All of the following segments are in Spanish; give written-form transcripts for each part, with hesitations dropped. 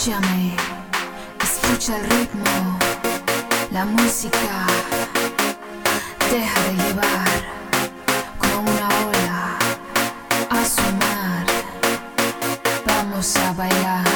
Escúchame, escucha el ritmo, la música, deja de llevar como una ola a su mar. Vamos a bailar.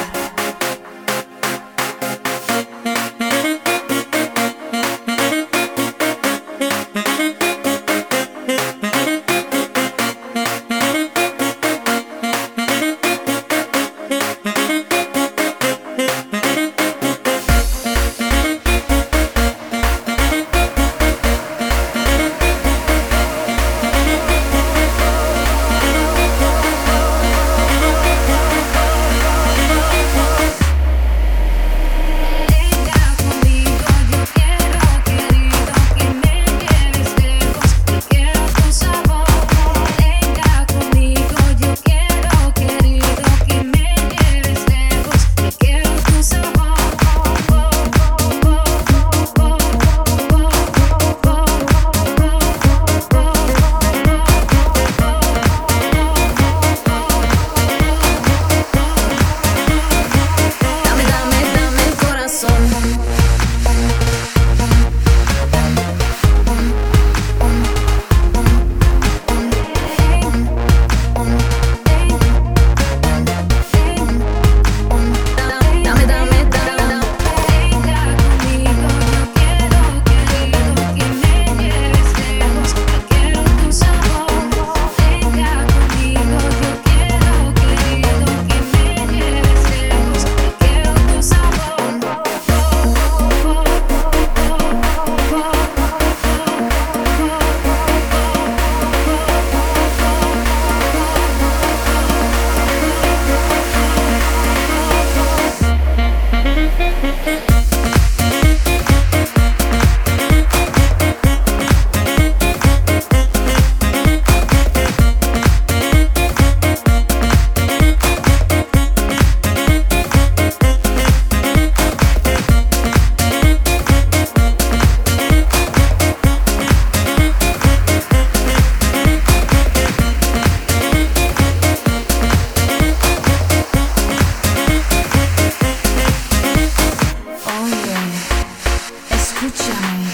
Escúchame,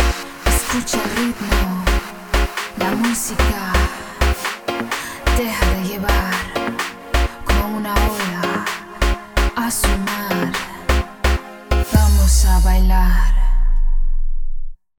escucha el ritmo, la música, deja de llevar como una ola a su mar. Vamos a bailar.